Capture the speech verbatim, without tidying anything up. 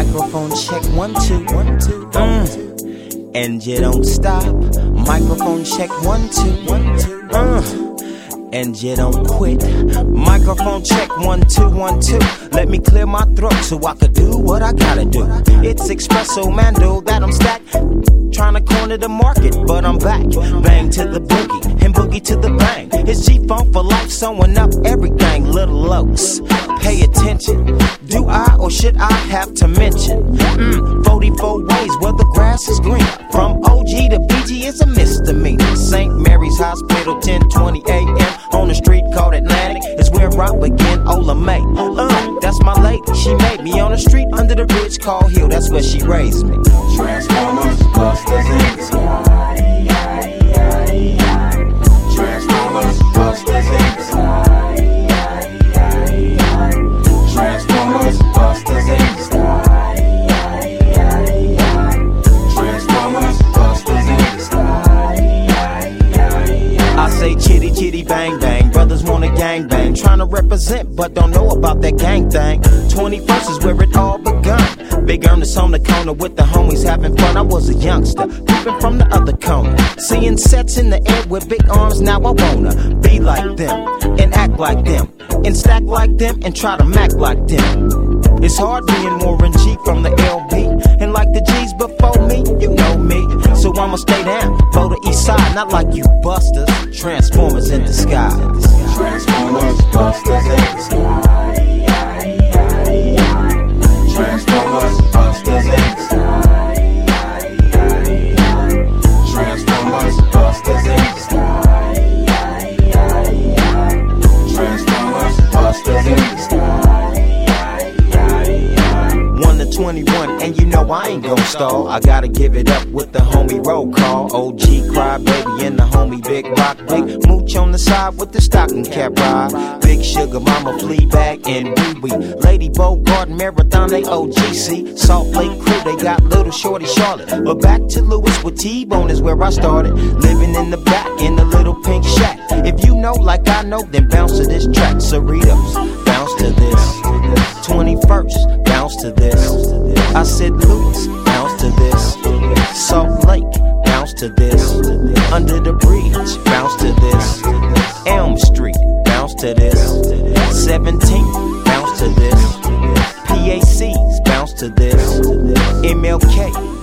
Microphone check one, two, one, two, mm. And you don't stop. Microphone check one, two, one, two, uh. And you don't quit. Microphone check one, two, one, two. Let me clear my throat so I could do what I gotta do. It's Espresso Mando that I'm stacked. Trying to corner the market, but I'm back. Bang to the boogie and boogie to the bang. It's G-Funk for life, sewing up everything. Little Lokes, pay attention. Do I or should I have to mention? Mm, forty-four ways where the grass is green. From O G to B G is a misdemeanor. Saint Mary's Hospital, ten twenty a.m. on the street called Atlantic is where I begin. Ola May, uh, that's my lady. She made me on the street under the bridge called Hill. That's where she raised me. Transformers, busters in the sky. Transformers, busters in the sky. Transformers, busters in the sky. Transformers, busters in the sky. I say chitty chitty bang bang. Brothers want a gang bang. Trying to represent but don't know about that gang thing. twenty-first is where it all begun. Big Ernest on the corner with the homies having fun. I was a youngster, peeping from the other corner. Seeing sets in the air with big arms. Now I wanna be like them and act like them and stack like them and try to mac like them. It's hard being Warren G from the L B. And like the G's before me, you know me. So I'ma stay down for the east side, not like you busters. Transformers in the sky. Transformers, busters in the sky. Transformers, busters in the sky. Transformers, busters in the sky. Transformers, busters in the sky. one to twenty-one, and you know I ain't gon' stall. I gotta give it up with the homie roll call. O G Cry Baby and the homie Big Rock. Big Mooch on the side with the stocking cap ride. Big Sugar Mama Fleabag and Wee Wee. Lady Bogart Marathon, they O G C. Salt Lake Crew, they got little Shorty Charlotte. But back to Lewis with T-Bone is where I started. Living in the back in the little pink shack. If you know like I know, then bounce to this track. Cerritos, bounce to this. twenty-first, bounce to this. I said Lewis, bounce to this. Salt Lake, bounce to this. Under the bridge, bounce to this. Elm Street, bounce to this. seventeen, bounce to this. P A Cs, bounce to this. M L K,